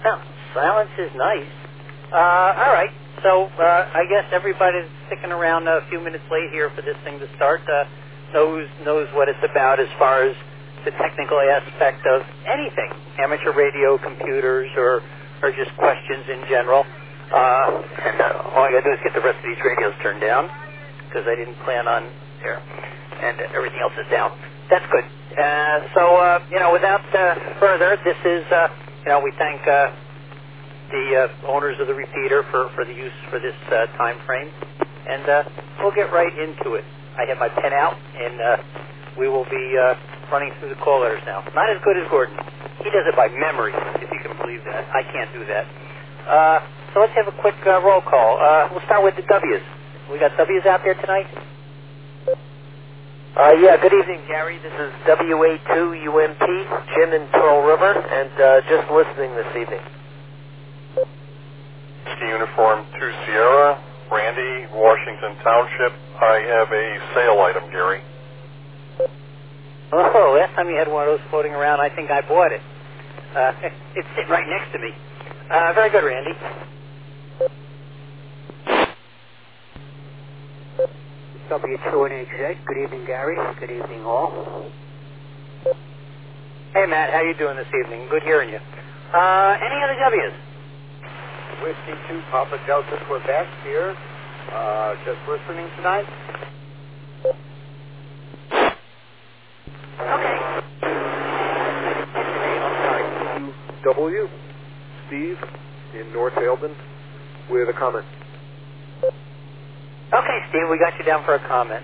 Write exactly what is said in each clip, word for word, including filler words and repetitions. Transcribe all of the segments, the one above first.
Well, silence is nice. Uh, all right. So uh, I guess everybody's sticking around a few minutes late here for this thing to start. Uh, knows knows what it's about as far as the technical aspect of anything, amateur radio, computers, or or just questions in general. Uh, and uh, all I got to do is get the rest of these radios turned down because I didn't plan on there, and everything else is down. That's good. Uh, so uh, you know, without uh, further, this is uh, you know we thank uh, the uh, owners of the repeater for for the use for this uh, time frame, and uh, we'll get right into it. I have my pen out, and uh, we will be uh, running through the call letters now. Not as good as Gordon. He does it by memory, if you can believe that. I can't do that. Uh, so let's have a quick uh, roll call. Uh, we'll start with the W's. We got W's out there tonight? Uh, yeah, good evening, Gary. This is W A two U M P, Jim in Pearl River, and uh, just listening this evening. Ski Uniform two Sierra, Randy, Washington Township. I have a sale item, Gary. Oh, last time you had one of those floating around, I think I bought it. Uh, it's sitting right next to me. Uh, very good, Randy. W two N H Z. Good evening, Gary. Good evening, all. Hey, Matt. How you doing this evening? Good hearing you. Uh, any other W's? Whiskey two Papa Delta Quebec here. Uh, just listening tonight. Okay. W, Steve in North Eildon with a comment. Okay, Steve, we got you down for a comment.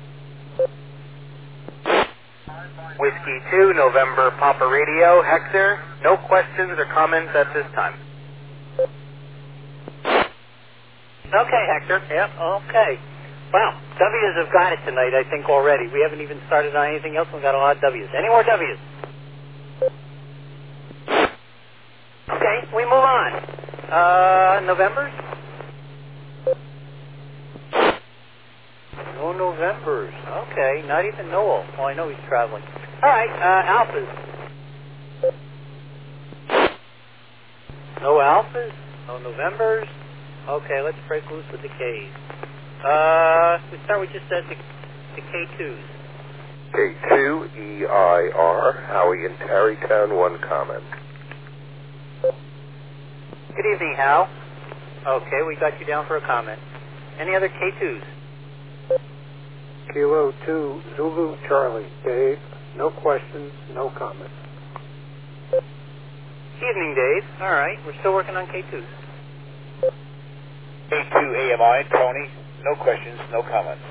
Whiskey two, November Papa Radio, Hector. No questions or comments at this time. Okay, Hector. Yep, okay. Wow, W's have got it tonight, I think, already. We haven't even started on anything else. We've got a lot of W's. Any more W's? Okay, we move on. Uh, Novembers? No Novembers. Okay, not even Noel. Oh, I know he's traveling. All right, uh, Alphas. No Alphas? No Novembers? Okay, let's break loose with the K's. Uh, we start with just uh, the, the K twos. K two, E I R, Howie in Tarrytown, one comment. Good evening, Hal. Okay, we got you down for a comment. Any other K twos? Kilo two, Zulu Charlie. Dave, no questions, no comments. Evening, Dave. All right, we're still working on K twos. K two A M I, Tony. No questions, no comments.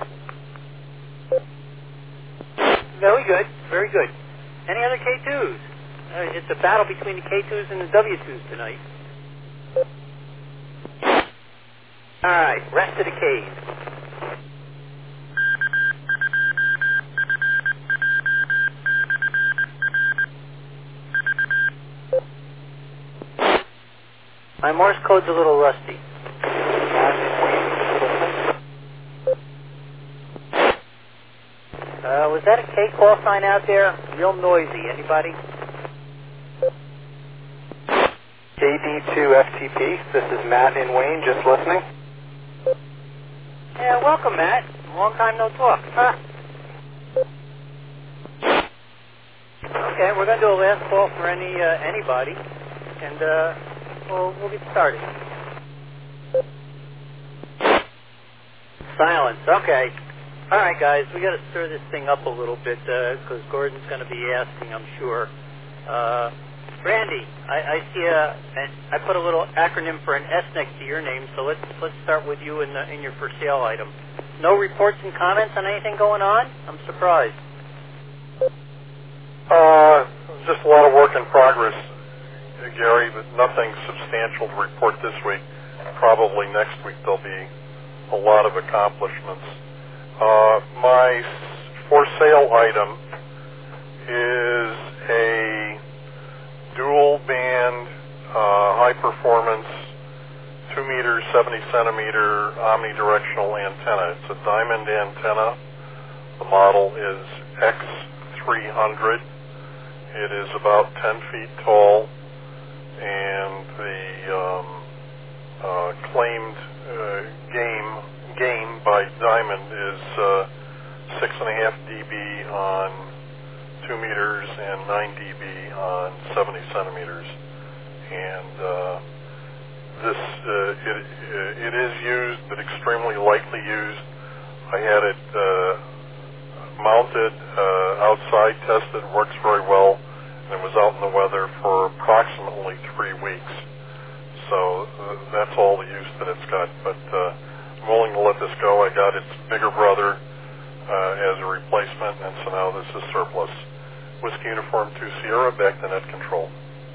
Very good, very good. Any other K twos? Uh, it's a battle between the K twos and the W twos tonight. All right, rest of the K's. My Morse code's a little rusty. Uh, was that a K call sign out there? Real noisy. Anybody? K D two F T P. This is Matt in Wayne, just listening. Yeah, welcome, Matt. Long time no talk. Huh? Okay, we're going to do a last call for any uh, anybody, and uh, we'll, we'll get started. Silence. Okay. All right, guys, we got to stir this thing up a little bit because uh, Gordon's going to be asking, I'm sure. Uh, Randy, I, I see a, an, I put a little acronym for an S next to your name, so let's let's start with you in the, in your for sale item. No reports and comments on anything going on? I'm surprised. Uh, just a lot of work in progress, uh, Gary, but nothing substantial to report this week. Probably next week there'll be a lot of accomplishments. Uh, my for sale item is a dual band, uh, high performance, two meter, seventy centimeter omnidirectional antenna. It's a diamond antenna. The model is X three hundred. It is about ten feet tall, and centimeters. And uh, this uh, it, it is used, but extremely lightly used. I had it uh, mounted uh, outside, tested, works very well, and it was out in the weather for approximately three weeks. So uh, that's all the use that it's got. But uh, I'm willing to let this go. I got its bigger brother uh, as a replacement, and so now this is surplus. Whiskey Uniform two Sierra, back to net control.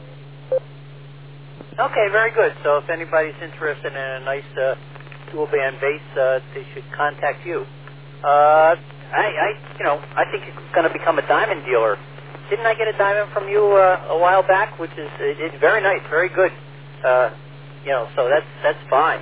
Okay, very good. So if anybody's interested in a nice uh, dual band bass, uh, they should contact you. Uh, I, I, you know, I think you're going to become a diamond dealer. Didn't I get a diamond from you uh, a while back, which is it, it's very nice, very good. Uh, you know, so that's that's fine.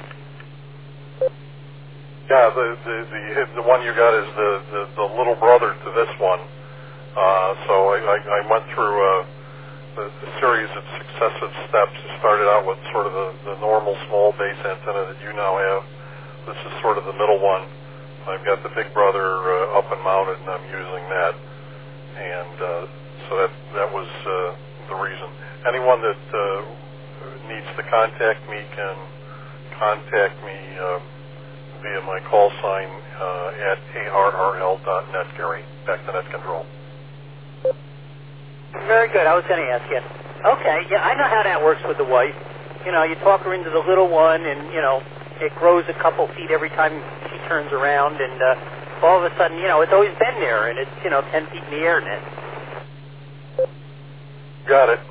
Yeah, the the the, the one you got is the, the, the little brother to this one. Uh, so I, I, I went through a, a, a series of successive steps. It started out with sort of the, the normal small base antenna that you now have. This is sort of the middle one. I've got the big brother uh, up and mounted, and I'm using that. And uh, so that that was uh, the reason. Anyone that uh, needs to contact me can contact me uh, via my call sign uh, at A R R L dot net, Gary. Back to net control. Very good. I was going to ask you. Okay, yeah, I know how that works with the wife. You know, you talk her into the little one, and, you know, it grows a couple feet every time she turns around, and uh, all of a sudden, you know, it's always been there, and it's, you know, ten feet in the air now. Got it.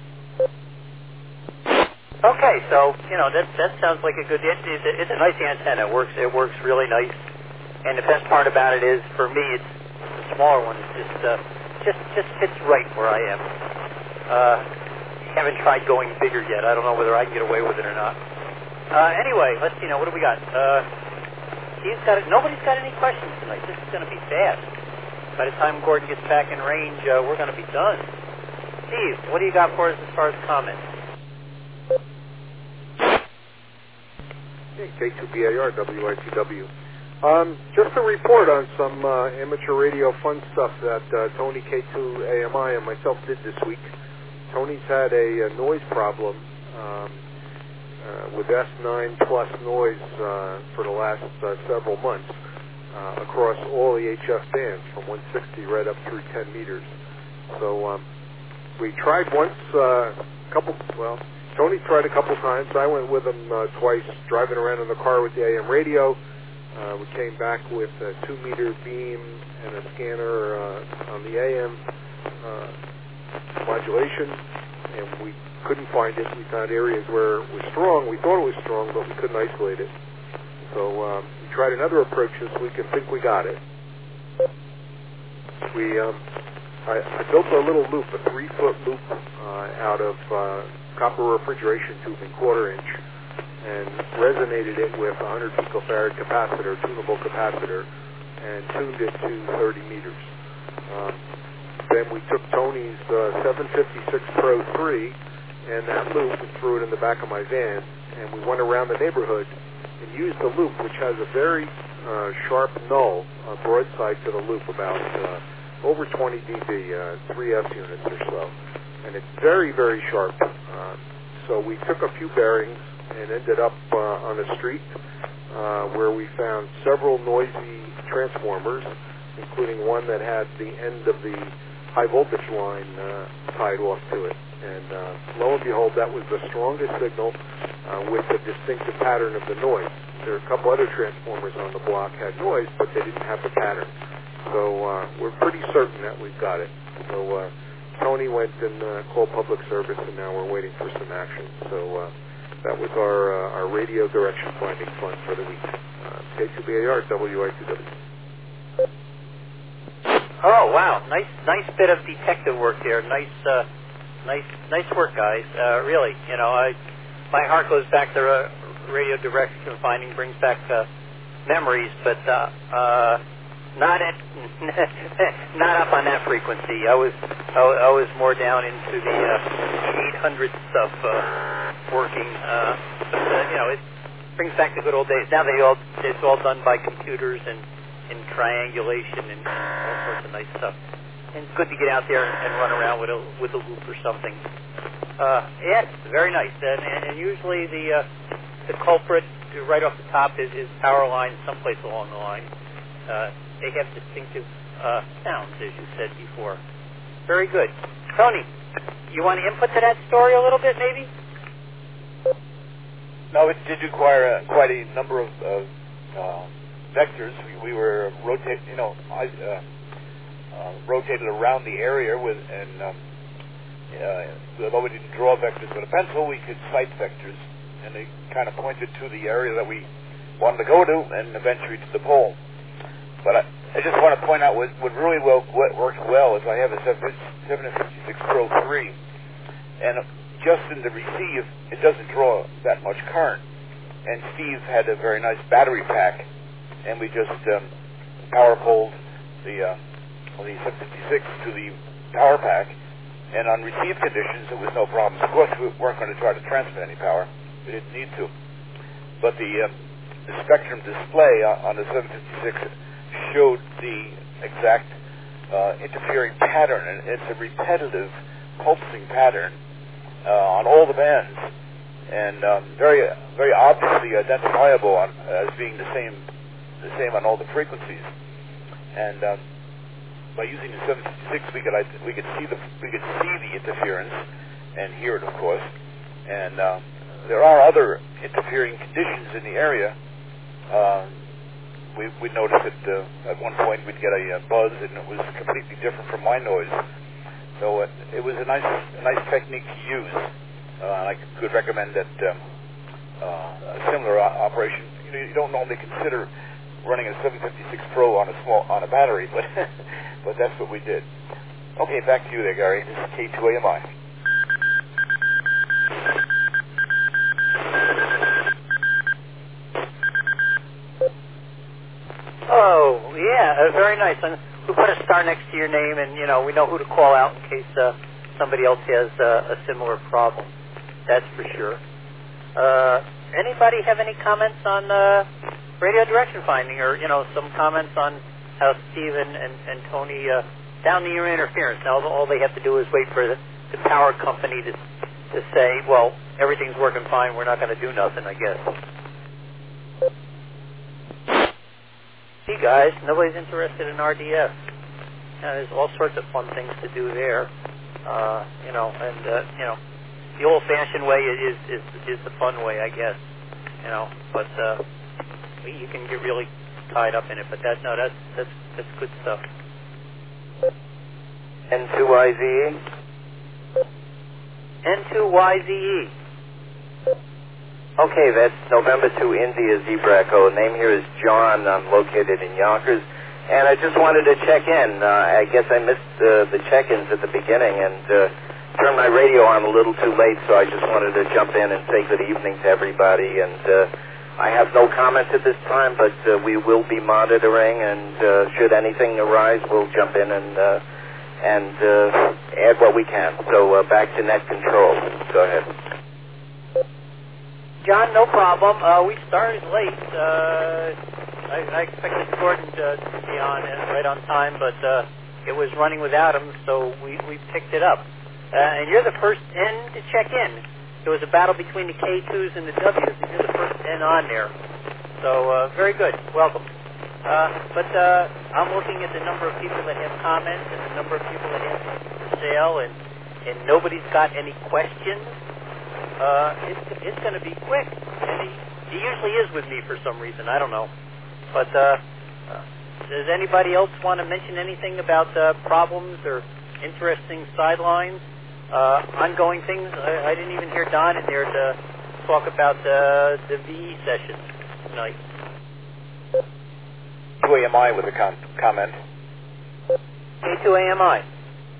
Okay, so, you know, that that sounds like a good, it, it's, a, it's a nice antenna. It works, it works really nice. And the best part about it is, for me, it's the smaller one. It's just, uh, just, just fits right where I am. Uh, haven't tried going bigger yet. I don't know whether I can get away with it or not. Uh, anyway, let's see now. What do we got? Uh, he's got it. Nobody's got any questions tonight. This is going to be fast. By the time Gordon gets back in range, uh, we're going to be done. Steve, what do you got for us as far as comments? K two B A R, W I T W. Um, just a report on some uh, amateur radio fun stuff that uh, Tony K two A M I and myself did this week. Tony's had a, a noise problem um, uh, with S nine plus noise uh, for the last uh, several months uh, across all the H F bands from one sixty right up through ten meters. So um, we tried once, a uh, couple, well, Tony tried a couple times. I went with him uh, twice, driving around in the car with the A M radio. Uh, we came back with a two-meter beam and a scanner uh, on the A M uh, modulation, and we couldn't find it. We found areas where it was strong. We thought it was strong, but we couldn't isolate it. So um, we tried another approach this week and think we got it. We, um, I, I built a little loop, a three-foot loop uh, out of uh, copper refrigeration tubing, quarter inch, and resonated it with a one hundred picofarad capacitor, tunable capacitor, and tuned it to thirty meters. Um, then we took Tony's uh, seven fifty-six Pro three and that loop and threw it in the back of my van, and we went around the neighborhood and used the loop, which has a very uh, sharp null uh, broadside to the loop, about uh, over twenty D B, uh, three S units or so. And it's very, very sharp. Uh, so we took a few bearings and ended up uh, on a street uh, where we found several noisy transformers, including one that had the end of the high voltage line uh, tied off to it. And uh, lo and behold, that was the strongest signal uh, with a distinctive pattern of the noise. There are a couple other transformers on the block had noise, but they didn't have the pattern. So uh, we're pretty certain that we've got it. So uh, Tony went and uh, called public service, and now we're waiting for some action. So uh, that was our uh, our radio direction finding fund for the week. Uh, K two B A R, W I T W. Oh wow, nice nice bit of detective work there. Nice uh, nice nice work, guys. Uh, really, you know, I my heart goes back to uh, radio direction finding, brings back uh, memories, but uh, uh, not at not up on that frequency. I was I, I was more down into the uh, eight hundred stuff uh, working. Uh, but, uh, you know, it brings back the good old days. Now they all it's all done by computers and, and triangulation and all sorts of nice stuff. And it's good to get out there and, and run around with a with a loop or something. Uh, yes, very nice. And, and, and usually the uh, the culprit right off the top is, is power lines someplace along the line. Uh, they have distinctive uh, sounds, as you said before. Very good. Tony, you want to input to that story a little bit, maybe? No, it did require uh, quite a number of uh, uh, vectors. We, we were rotating, you know, I, uh, uh, rotated around the area with, and um, uh, although we didn't draw vectors with a pencil, we could cite vectors, and they kind of pointed to the area that we wanted to go to, and eventually to the pole. But I, I just want to point out what, what really well what works well is I have a seven fifty-six Pro three, and just in the receive, it doesn't draw that much current. And Steve had a very nice battery pack, and we just um, power pulled the uh, the seven fifty-six to the power pack, and on receive conditions, it was no problem. Of course, we weren't going to try to transmit any power. We didn't need to. But the, uh, the spectrum display on the seven fifty-six showed the exact uh, interfering pattern, and it's a repetitive pulsing pattern uh, on all the bands, and um, very, very obviously identifiable on, as being the same, the same on all the frequencies. And um, by using the seven fifty-six, we could we could see the we could see the interference and hear it, of course. And uh, there are other interfering conditions in the area. Uh, we we noticed that uh, at one point we'd get a, a buzz, and it was completely different from my noise. So it, it was a nice a nice technique to use. Uh, I could recommend that um, uh, a similar o- operation. You know, you don't normally consider running a seven fifty-six Pro on a small on a battery, but but that's what we did. Okay, back to you there, Gary. This is K two A M I. Oh, yeah, uh, very nice. And we put a star next to your name, and you know we know who to call out in case uh, somebody else has uh, a similar problem. That's for sure. Uh, anybody have any comments on uh, radio direction finding, or you know, some comments on how Steve and, and, and Tony uh, down the ear interference? Now, all they have to do is wait for the, the power company to to say, well, everything's working fine. We're not going to do nothing, I guess. See, guys, nobody's interested in R D S. Now, there's all sorts of fun things to do there. Uh, you know, and uh, you know, the old-fashioned way is is is the fun way, I guess. You know, but uh, you can get really tied up in it. But that no, that's that's that's good stuff. N two Y Z E. N two Y Z E. Okay, that's November two India Zebra Echo. Name here is John. I'm located in Yonkers. And I just wanted to check in. Uh, I guess I missed uh, the check-ins at the beginning and uh, turned my radio on a little too late, so I just wanted to jump in and say good evening to everybody. And uh, I have no comment at this time, but uh, we will be monitoring, and uh, should anything arise, we'll jump in and uh, and uh, add what we can. So uh, back to net control. Go ahead. John, no problem. Uh, we started late. Uh, I, I expected Gordon to, to be on uh, right on time, but uh, it was running without him, so we, we picked it up. Uh, and you're the first N to check in. There was a battle between the K twos and the W's, and you're the first N on there. So uh, very good. Welcome. Uh, but uh, I'm looking at the number of people that have comments and the number of people that have for sale, and, and nobody's got any questions. Uh, it's it's going to be quick. And he, he usually is with me for some reason. I don't know. But uh, uh, does anybody else want to mention anything about uh, problems or interesting sidelines, uh, ongoing things? I, I didn't even hear Don in there to talk about uh, the V E session tonight. K two A M I with a com- comment. K two A M I.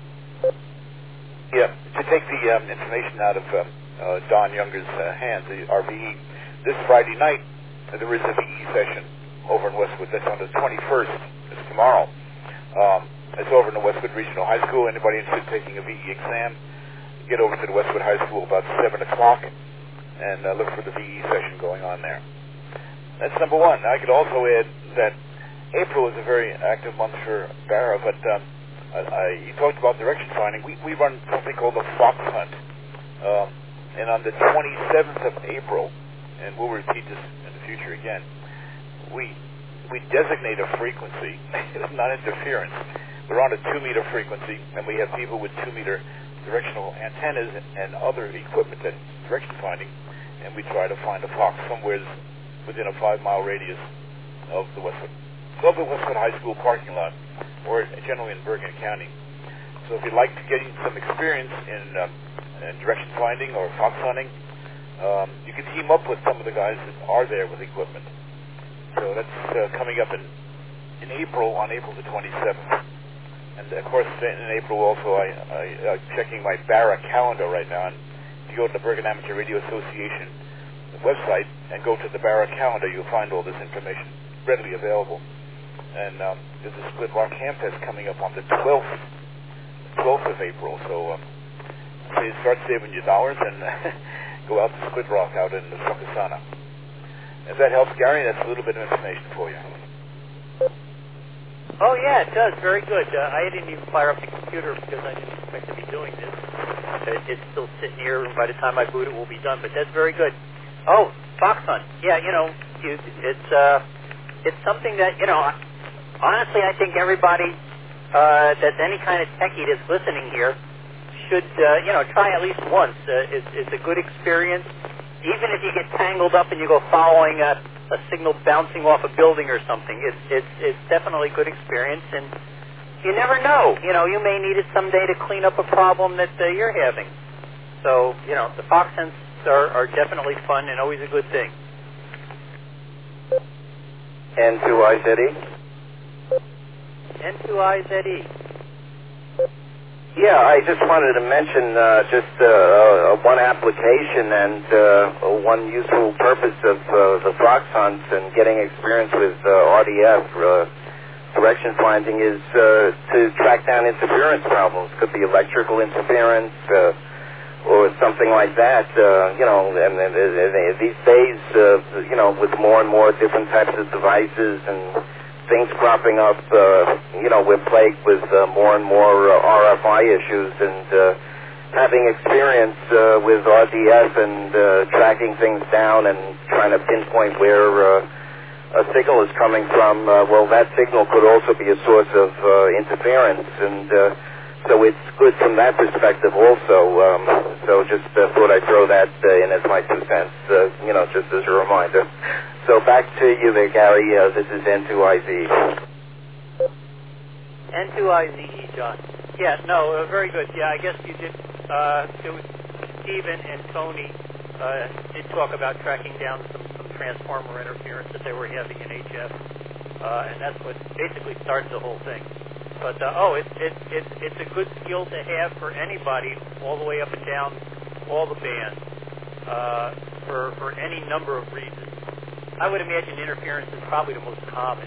Yeah, to take the um, information out of um, uh, Don Younger's uh, hands, the R V E, this Friday night uh, there is a V E session over in Westwood. That's on the twenty-first. It's tomorrow. Um, it's over in the Westwood Regional High School. Anybody interested in taking a V E exam, get over to the Westwood High School about seven o'clock and uh, look for the V E session going on there. That's number one. I could also add that April is a very active month for Barra, but um, I, I, you talked about direction finding. We, we run something called the Fox Hunt. Um, and on the twenty-seventh of April, and we'll repeat this in the future again, we we designate a frequency, non-interference. We're on a two-meter frequency, and we have people with two-meter directional antennas and other equipment that's direction finding, and we try to find a fox somewhere within a five-mile radius of the Westwood, of the Westwood High School parking lot, or generally in Bergen County. So if you'd like to get some experience in, um, in direction finding or fox hunting, um, you can team up with some of the guys that are there with equipment. So that's uh, coming up in, in April, on April the twenty-seventh. And of course, in April also, I, I, I'm checking my Barra calendar right now. And if you go to the Bergen Amateur Radio Association website and go to the Barra calendar, you'll find all this information readily available. And um, there's a Split Rock Ham Fest coming up on the twelfth, twelfth of April. So um, say start saving your dollars and go out to Split Rock out in Sucasana. If that helps, Gary, that's a little bit of information for you. Oh, yeah, it does. Very good. Uh, I didn't even fire up the computer because I didn't expect to be doing this. It, it's still sitting here, and by the time I boot it, will be done. But that's very good. Oh, fox hunt. Yeah, you know, you, it's uh, it's something that, you know, honestly, I think everybody uh, that's any kind of techie that's listening here should, uh, you know, try at least once. Uh, it's, it's a good experience. Even if you get tangled up and you go following a, a signal bouncing off a building or something, it's it's it's definitely a good experience. And you never know, you know, you may need it someday to clean up a problem that uh, you're having. So, you know, the fox hunts are, are definitely fun and always a good thing. N two I Z E? N two I Z E. Yeah, I just wanted to mention uh, just uh, uh, one application and uh, one useful purpose of uh, the fox hunts and getting experience with uh, R D F, uh, direction finding, is uh, to track down interference problems. Could be electrical interference uh, or something like that. Uh, you know, and, and, and these days, uh, you know, with more and more different types of devices and things cropping up, uh, you know, we're plagued with uh, more and more uh, R F I issues, and uh, having experience uh, with R D F and uh, tracking things down and trying to pinpoint where uh, a signal is coming from, uh, well, that signal could also be a source of uh, interference, and uh, so it's good from that perspective also. Um, so just uh, thought I'd throw that uh, in as my two cents, uh, you know, just as a reminder. So back to you there, Gary. Uh, this is N two I Z E. N two I Z E, John. Yeah, no, uh, very good. Yeah, I guess you did, uh, it was Stephen and Tony uh, did talk about tracking down some, some transformer interference that they were having in H F, uh, and that's what basically started the whole thing. But, uh, oh, it's, it's, it's, it's a good skill to have for anybody all the way up and down all the bands uh, for, for any number of reasons. I would imagine interference is probably the most common.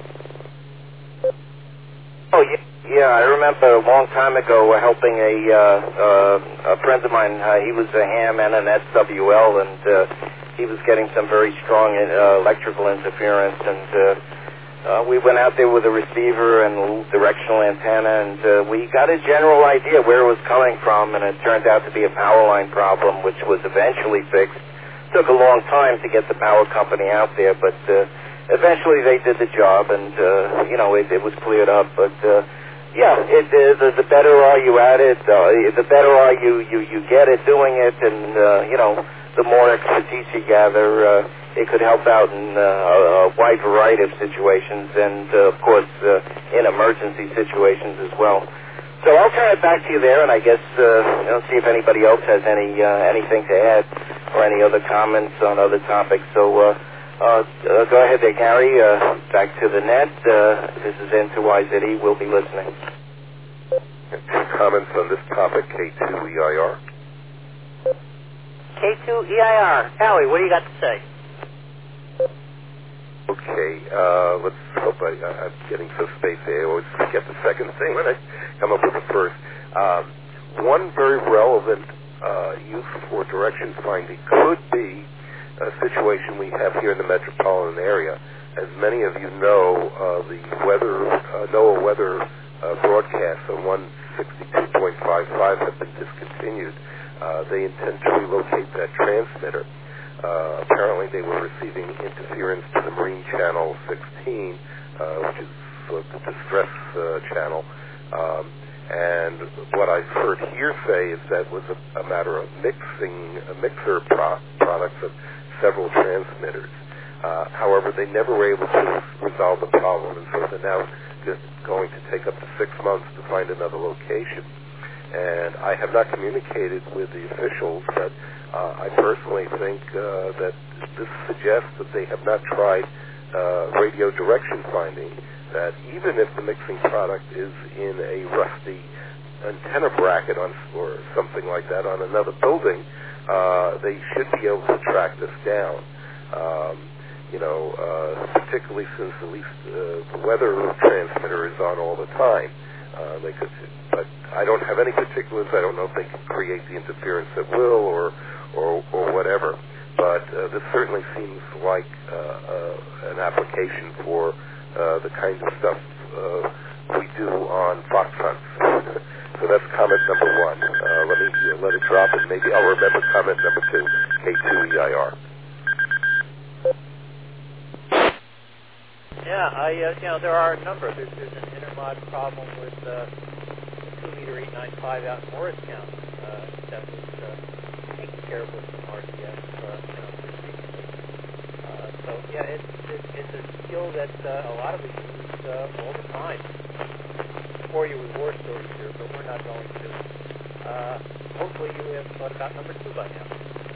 Oh, yeah, yeah, I remember a long time ago uh, helping a, uh, uh, a friend of mine. Uh, he was a ham and an S W L, and uh, he was getting some very strong uh, electrical interference, and uh, uh, we went out there with a receiver and a little directional antenna, and uh, we got a general idea where it was coming from, and it turned out to be a power line problem, which was eventually fixed. Took a long time to get the power company out there, but uh, eventually they did the job, and uh, you know, it, it was cleared up. But uh, yeah, it, uh, the, the better are you at it, uh, the better are you, you you get at doing it, and uh, you know, the more expertise you gather, uh, it could help out in uh, a wide variety of situations, and uh, of course uh, in emergency situations as well. So I'll turn it back to you there, and I guess uh, you know, see if anybody else has any uh, anything to add or any other comments on other topics. So uh, uh, uh, go ahead there, Gary. Uh, back to the net. Uh, this is N two I Z E. We'll be listening. Comments on this topic, K two E I R? K two E I R. Howie, what do you got to say? Okay, uh, let's hope I, I'm getting so spacey. I always forget the second thing when I come up with the first. Um, one very relevant uh, use for direction finding could be a situation we have here in the metropolitan area. As many of you know, uh, the weather, uh, NOAA weather uh, broadcasts on one sixty-two point five five have been discontinued. Uh, they intend to relocate that transmitter. Uh, apparently they were receiving interference to the Marine Channel sixteen, uh, which is sort of the distress uh, channel. Um, and what I've heard hearsay is that was a, a matter of mixing a mixer pro- products of several transmitters. Uh, however, they never were able to resolve the problem, and so they're now just going to take up to six months to find another location. And I have not communicated with the officials, but uh, I personally think uh, that this suggests that they have not tried uh, radio direction finding, that even if the mixing product is in a rusty antenna bracket on, or something like that on another building, uh, they should be able to track this down. Um, you know, uh, particularly since at least uh, the weather transmitter is on all the time. Uh, they could, but I don't have any particulars. I don't know if they can create the interference at will or or, or whatever. But uh, this certainly seems like uh, uh, an application for uh, the kind of stuff uh, we do on fox hunts. So that's comment number one. Uh, let me uh, let it drop, and maybe I'll remember comment number two, K two E I R. Yeah, I, uh, you know, there are a number. There's, there's an intermod problem with uh, two meter eight nine five out in Morristown uh, that was uh, taken care of with some R C S, uh, you know, pretty recently. Uh, so, yeah, it's, it's, it's a skill that uh, a lot of us use uh, all the time. For you with war stories here, but we're not going to. Uh, hopefully you have thought about number two by now.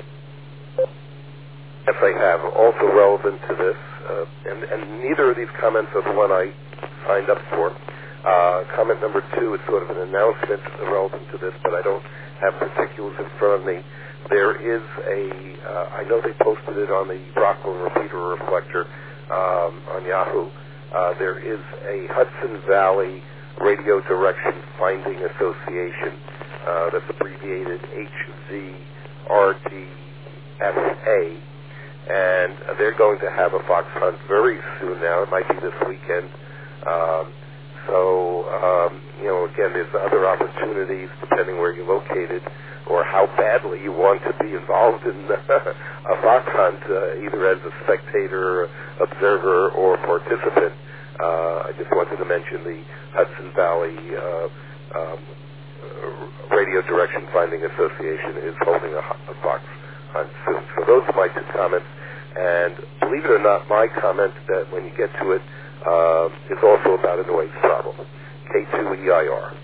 Yes, I have. Also relevant to this, uh, and, and neither of these comments are the one I signed up for. Uh, comment number two is sort of an announcement relevant to this, but I don't have particulars in front of me. There is a, uh, I know they posted it on the Rockland Repeater Reflector um, on Yahoo. Uh, there is a Hudson Valley Radio Direction Finding Association, uh, that's abbreviated H V R D S A, and they're going to have a fox hunt very soon now. It might be this weekend. Um, so, um, you know, again, there's other opportunities depending where you're located or how badly you want to be involved in a fox hunt, uh, either as a spectator, observer, or participant. Uh, I just wanted to mention the Hudson Valley uh, um, Radio Direction Finding Association is holding a, a fox hunt soon. So those are my two comments. And believe it or not, my comment that when you get to it uh, is also about a noise problem. K two E I R.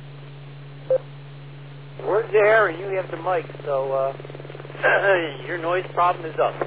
We're there, and you have the mic, so uh, your noise problem is up.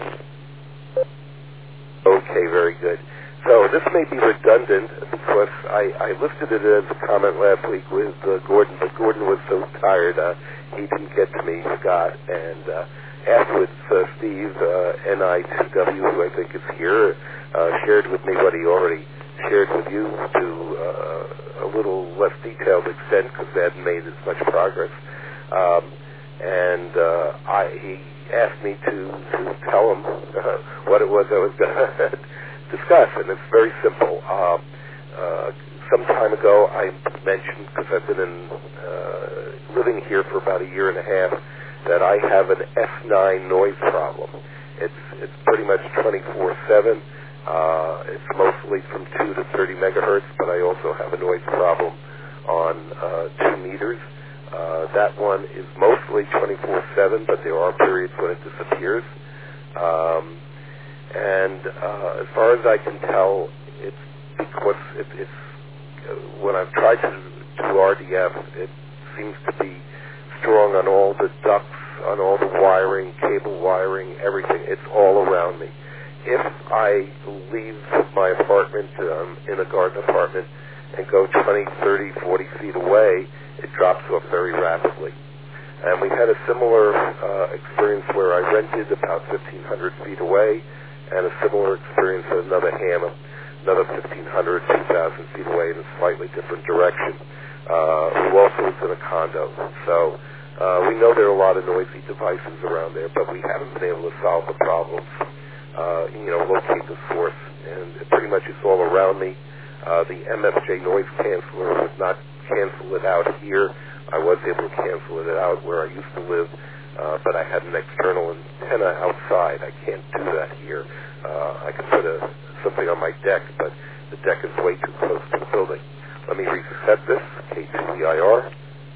Okay, very good. So this may be redundant because I, I listed it as a comment last week with uh, Gordon, but Gordon was so tired uh, he didn't get to me, forgot. And uh, afterwards, uh, Steve, uh, N I two W, who I think is here, uh, shared with me what he already shared with you to uh, a little less detailed extent because they hadn't made as much progress. Um, and uh, I, he asked me to, to tell him uh, what it was I was going to discuss, and it's very simple. Uh, uh, some time ago, I mentioned, because I've been in, uh, living here for about a year and a half, that I have an F nine noise problem. It's it's pretty much twenty-four seven. Uh, it's mostly from two to thirty megahertz, but I also have a noise problem on uh, two meters. Uh, that one is mostly twenty-four seven, but there are periods when it disappears. Um, And uh, as far as I can tell, it's because it, it's uh, when I've tried to do R D F, it seems to be strong on all the ducts, on all the wiring, cable wiring, everything. It's all around me. If I leave my apartment, um, in a garden apartment, and go twenty, thirty, forty feet away, it drops off very rapidly. And we had a similar uh, experience where I rented about fifteen hundred feet away, and a similar experience at another ham, another fifteen hundred, two thousand feet away in a slightly different direction, uh, who also was in a condo. So uh, we know there are a lot of noisy devices around there, but we haven't been able to solve the problems, uh, you know, locate the source. And it pretty much is all around me. Uh, the M F J noise canceller would not cancel it out here. I was able to cancel it out where I used to live, uh, but I had an external antenna outside. I can't do that here. Uh, I can put a, something on my deck, but the deck is way too close to the building. Let me reset this, K two E I R.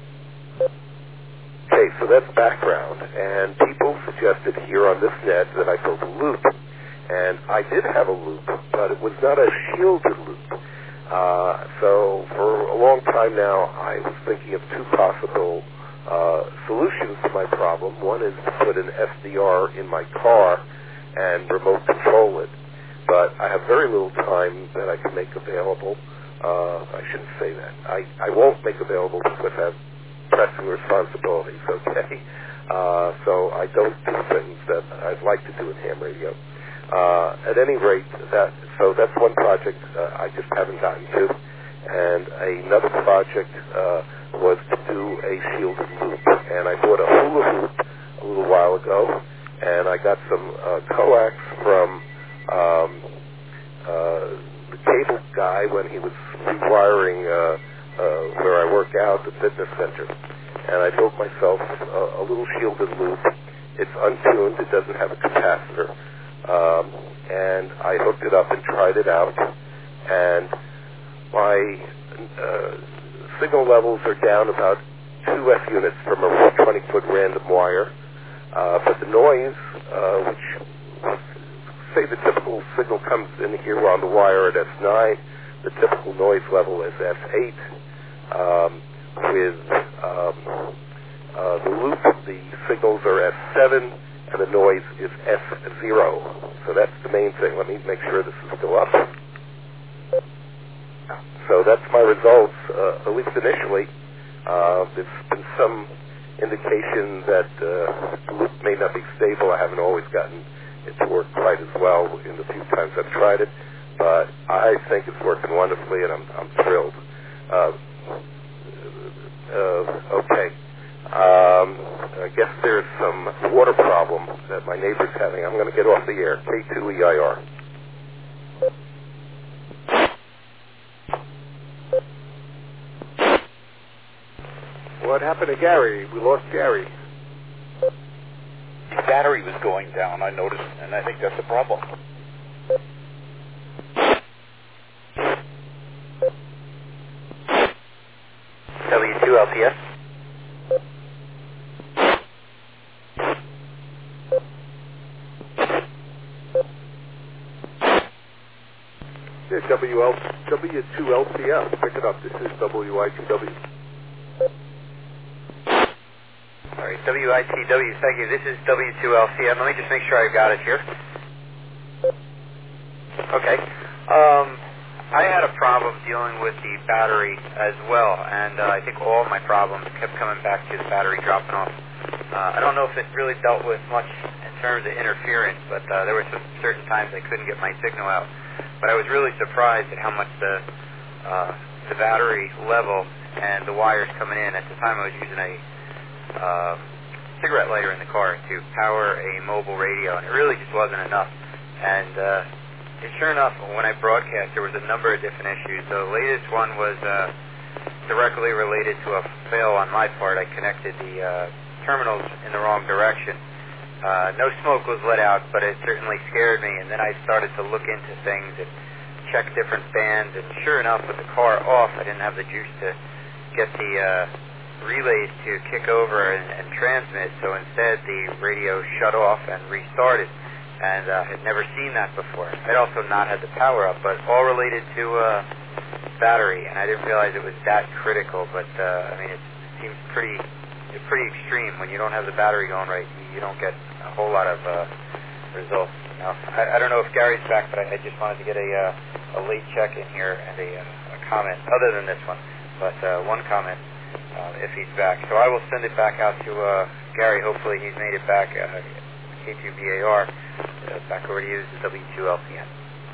Okay, so that's background, and people suggested here on this net that I build a loop. And I did have a loop, but it was not a shielded loop. Uh, so for a long time now, I was thinking of two possible uh, solutions to my problem. One is to put an S D R in my car and remote control it. But I have very little time that I can make available. Uh, I shouldn't say that. I, I won't make available because I have pressing responsibilities, okay? Uh, so I don't do things that I'd like to do in ham radio. Uh, at any rate, that so that's one project uh, I just haven't gotten to. And another project uh, was to do a shielded loop. And I bought a hula hoop a little while ago, and I got some uh, coax from um, uh, the cable guy when he was rewiring uh, uh, where I work out, the fitness center. And I built myself a, a little shielded loop. It's untuned. It doesn't have a capacitor. Um, and I hooked it up and tried it out, and my uh, signal levels are down about two F units from a twenty-foot random wire, uh, but the noise, uh, which, say the typical signal comes in here on the wire at S nine, the typical noise level is S eight, um, with um, uh, the loop, the signals are S seven, and the noise is S zero. So that's the main thing. Let me make sure this is still up. So that's my results, uh, at least initially. Uh, there's been some indication that uh, the loop may not be stable. I haven't always gotten it to work quite as well in the few times I've tried it, but I think it's working wonderfully, and I'm, I'm thrilled. Uh, uh, okay. Um, I guess there's some water problem that my neighbor's having. I'm going to get off the air. K two E I R. What happened to Gary? We lost Gary. The battery was going down, I noticed, and I think that's the problem. W two L P S. Yeah, W L, W two L C S. Pick it up. This is W I T W. All right, W I T W, thank you. This is W two L C M. Let me just make sure I got it here. Okay. Um, I had a problem dealing with the battery as well, and uh, I think all my problems kept coming back to the battery dropping off. Uh, I don't know if it really dealt with much in terms of interference, but uh, there were some certain times I couldn't get my signal out. But I was really surprised at how much the uh, the battery level and the wires coming in. At the time, I was using a uh, cigarette lighter in the car to power a mobile radio, and it really just wasn't enough. And uh, and sure enough, when I broadcast, there was a number of different issues. The latest one was uh, directly related to a fail on my part. I connected the uh, terminals in the wrong direction. Uh, no smoke was let out, but it certainly scared me, and then I started to look into things and check different bands, and sure enough, with the car off, I didn't have the juice to get the uh, relays to kick over and, and transmit, so instead the radio shut off and restarted, and I uh, had never seen that before. I'd also not had the power up, but all related to uh, battery, and I didn't realize it was that critical, but uh, I mean, it seems pretty... It's pretty extreme. When you don't have the battery going right, you don't get a whole lot of uh, results. Now, I, I don't know if Gary's back, but I, I just wanted to get a, uh, a late check in here and a, uh, a comment, other than this one, but uh, one comment uh, if he's back. So I will send it back out to uh, Gary. Hopefully he's made it back, uh, K two B A R, uh, back over to you, the W two L P N.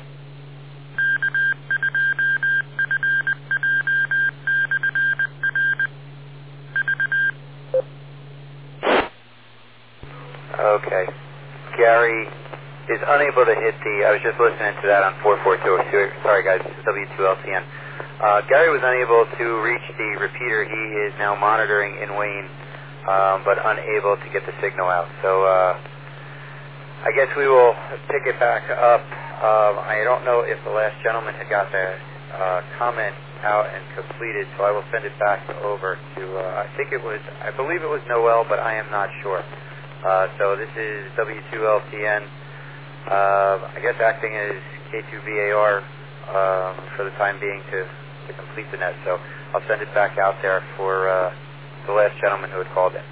Okay. Gary is unable to hit the, I was just listening to that on four four two. Sorry guys, this is W two L C N. Uh, Gary was unable to reach the repeater. He is now monitoring in Wayne, um, but unable to get the signal out. So uh, I guess we will pick it back up. Um, I don't know if the last gentleman had got the uh, comment out and completed, so I will send it back over to, uh, I think it was, I believe it was Noel, but I am not sure. Uh, so this is W two L C N, uh, I guess acting as K two B A R um, for the time being to to complete the net. So I'll send it back out there for uh, the last gentleman who had called in.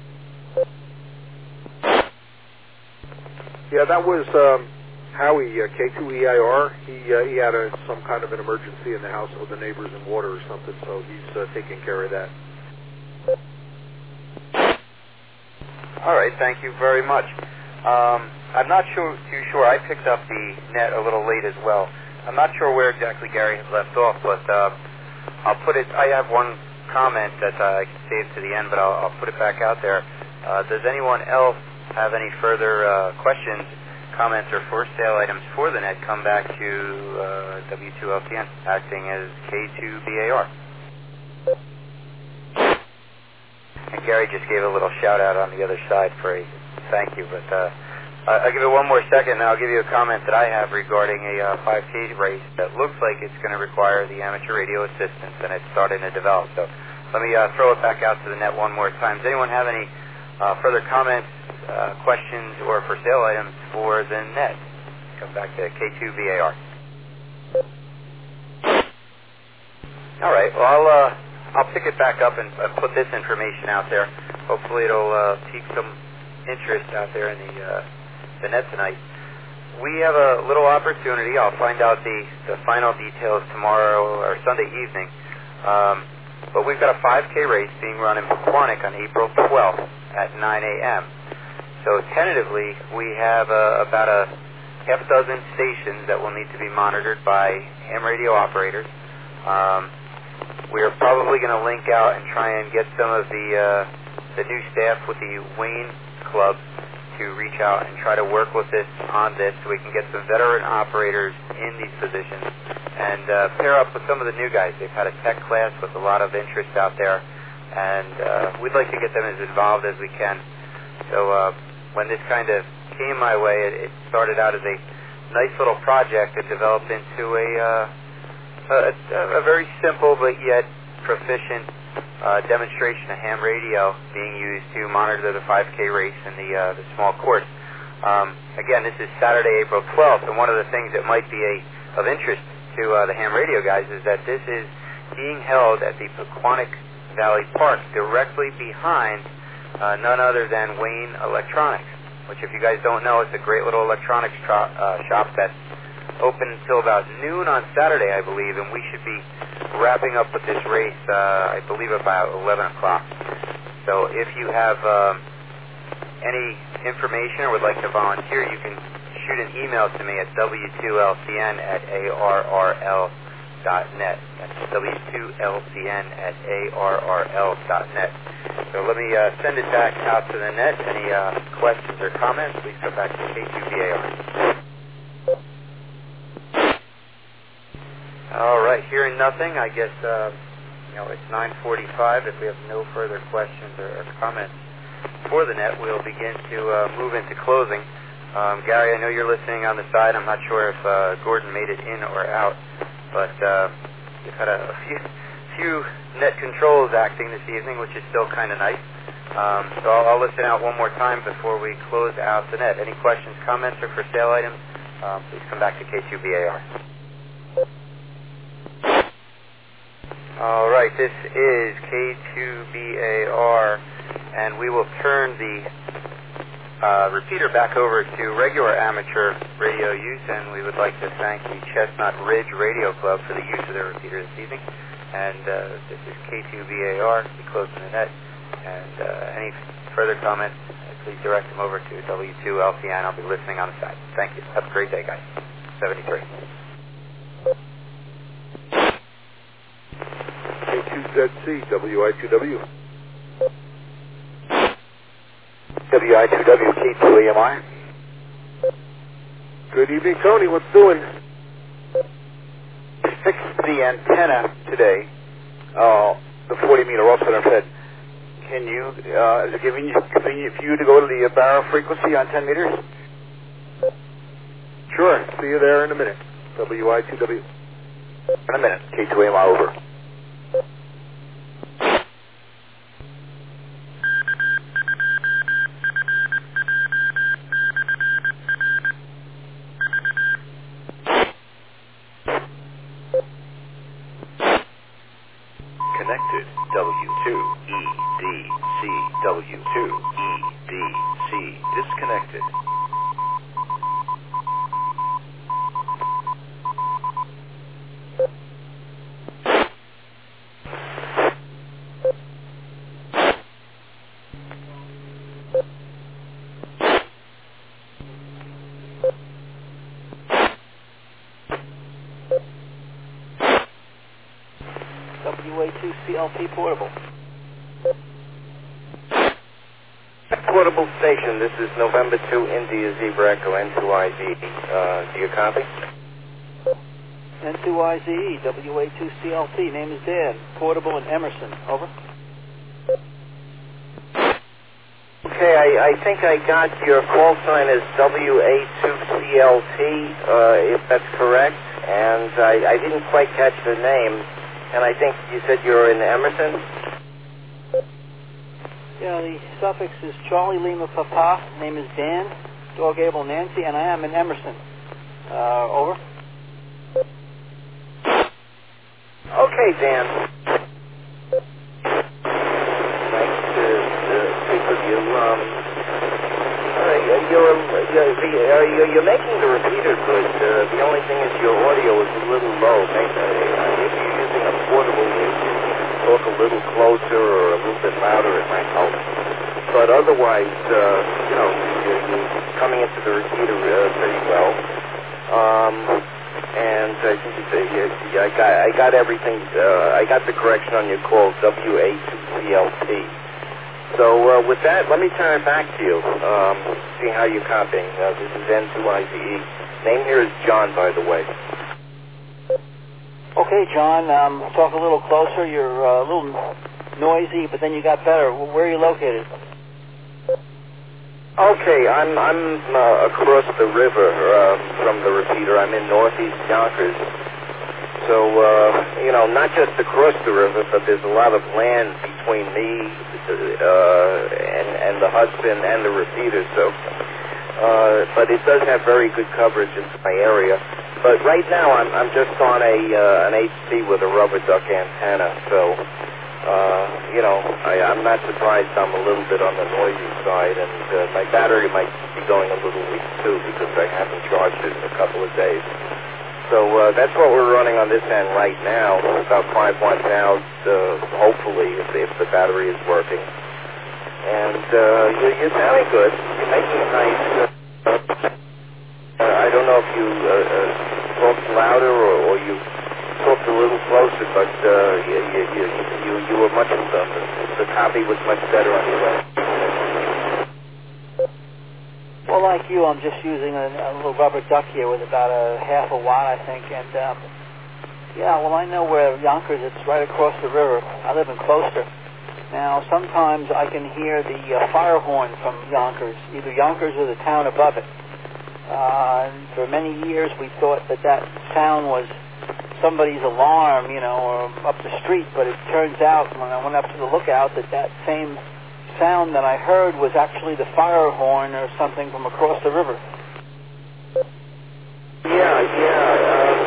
Yeah, that was um, Howie, uh, K two E I R. He uh, he had a, some kind of an emergency in the house with the neighbors in water or something, so he's uh, taking care of that. All right, thank you very much. Um, I'm not sure, too sure. I picked up the net a little late as well. I'm not sure where exactly Gary had left off, but uh, I'll put it, I have one comment that uh, I can save to the end, but I'll, I'll put it back out there. Uh, does anyone else have any further uh, questions, comments, or for sale items for the net? Come back to uh, W two L C N, acting as K two B A R. And Gary just gave a little shout out on the other side for a thank you, but uh, I'll give it one more second, and I'll give you a comment that I have regarding a uh, five K race that looks like it's going to require the amateur radio assistance, and it's starting to develop. So let me uh, throw it back out to the net one more time. Does anyone have any uh, further comments, uh, questions, or for sale items for the net? Come back to K two B A R. All right, well, I'll, uh, I'll pick it back up and uh, put this information out there. Hopefully it'll uh, pique some interest out there in the... Uh, the net tonight. We have a little opportunity. I'll find out the, the final details tomorrow or Sunday evening. Um, but we've got a five K race being run in Pequannock on April twelfth at nine a.m. So tentatively, we have uh, about a half dozen stations that will need to be monitored by ham radio operators. Um, we're probably going to link out and try and get some of the uh, the new staff with the Wayne Club to reach out and try to work with this on this so we can get some veteran operators in these positions and uh, pair up with some of the new guys. They've had a tech class with a lot of interest out there, and uh, we'd like to get them as involved as we can. So uh, when this kind of came my way, it, it started out as a nice little project that developed into a, uh, a, a very simple but yet proficient Uh, demonstration of ham radio being used to monitor the five K race in the, uh, the small course. Um, again, this is Saturday, April twelfth, and one of the things that might be a, of interest to uh, the ham radio guys is that this is being held at the Pequannock Valley Park, directly behind uh, none other than Wayne Electronics, which, if you guys don't know, it's a great little electronics tro- uh, shop that's open until about noon on Saturday, I believe, and we should be wrapping up with this race, uh, I believe, about eleven o'clock. So if you have um, any information or would like to volunteer, you can shoot an email to me at W two L C N at A R R L dot net. That's W two L C N at A R R L dot net. So let me uh, send it back out to the net. Any uh, questions or comments, please come back to K two B A R. All right, hearing nothing, I guess, uh, you know, it's nine forty-five. If we have no further questions or, or comments for the net, we'll begin to uh, move into closing. Um, Gary, I know you're listening on the side. I'm not sure if uh, Gordon made it in or out, but uh, we've had a, a few, few net controls acting this evening, which is still kind of nice. Um, so I'll, I'll listen out one more time before we close out the net. Any questions, comments, or for sale items, um, please come back to K two B A R. All right, this is K two B A R, and we will turn the uh, repeater back over to regular amateur radio use, and we would like to thank the Chestnut Ridge Radio Club for the use of their repeater this evening. And uh, this is K two B A R, we close the net, and uh, any further comments, please direct them over to W two L C N. I'll be listening on the side. Thank you. Have a great day, guys. seventy-three. K two Z C, W I two W. W I two W, K two A M R. Good evening, Tony. What's doing? fixed the antenna today, uh, the forty meter offset I'm fed. Can you, uh, is it convenient, convenient for you to go to the uh, barrel frequency on ten meters? Sure. See you there in a minute. W I two W. In a minute. K two A M over. Connected. W two E D C. W two E D C. Disconnected. W A two C L P portable. Portable station, this is November two, India Zebra Echo, N two I Z E. Uh, do you copy? N two I Z E, W A two C L P, name is Dan, portable in Emerson, over. Okay, I, I think I got your call sign as W A two C L T, uh, if that's correct, and I, I didn't quite catch the name, and I think you said you're in Emerson? Yeah, the suffix is Charlie Lima Papa, name is Dan, Dog Able Nancy, and I am in Emerson. Uh, over. Okay, Dan. Nice to, to speak with you. Um, uh, you're, you're, you're, you're making the repeater good. Uh, the only thing is your audio is a little low. Maybe, uh, if you're using a portable, you can talk a little closer or a little bit louder, it might help. But otherwise, uh, you know, you're, you're coming into the repeater uh, pretty well. Um, and I think it's, uh, yeah, I got I got everything. Uh, I got the correction on your call, W A two C L T. So uh, with that, let me turn it back to you. Um, see how you're copying. Uh, this is N two I Z E. Name here is John, by the way. Okay, John, um, talk a little closer. You're uh, a little noisy, but then you got better. Where are you located? Okay, I'm I'm uh, across the river uh, from the repeater. I'm in northeast Yonkers. So, uh, you know, not just across the river, but there's a lot of land between me uh, and, and the husband and the repeater. So, uh, but it does have very good coverage in my area. But right now I'm I'm just on a uh, an H C with a rubber duck antenna. So, uh, you know, I, I'm not surprised I'm a little bit on the noisy side, and uh, my battery might be going a little weak too because I haven't charged it in a couple of days. So uh, that's what we're running on this end right now, about five watts out, uh, hopefully, if, if the battery is working. And uh, you're, you're sounding good. You're making a nice... Uh, uh, I don't know if you uh, uh, talked louder or, or you talked a little closer, but uh, you, you, you, you, you were much... Uh, the copy was much better on your end. Well, like you, I'm just using a, a little rubber duck here with about a half a watt, I think. And, um, yeah, well, I know where Yonkers, it's right across the river. I live in Closter. Now, sometimes I can hear the uh, fire horn from Yonkers, either Yonkers or the town above it. Uh, and for many years, we thought that that sound was somebody's alarm, you know, or up the street. But it turns out, when I went up to the lookout, that that same sound that I heard was actually the fire horn or something from across the river. Yeah, yeah.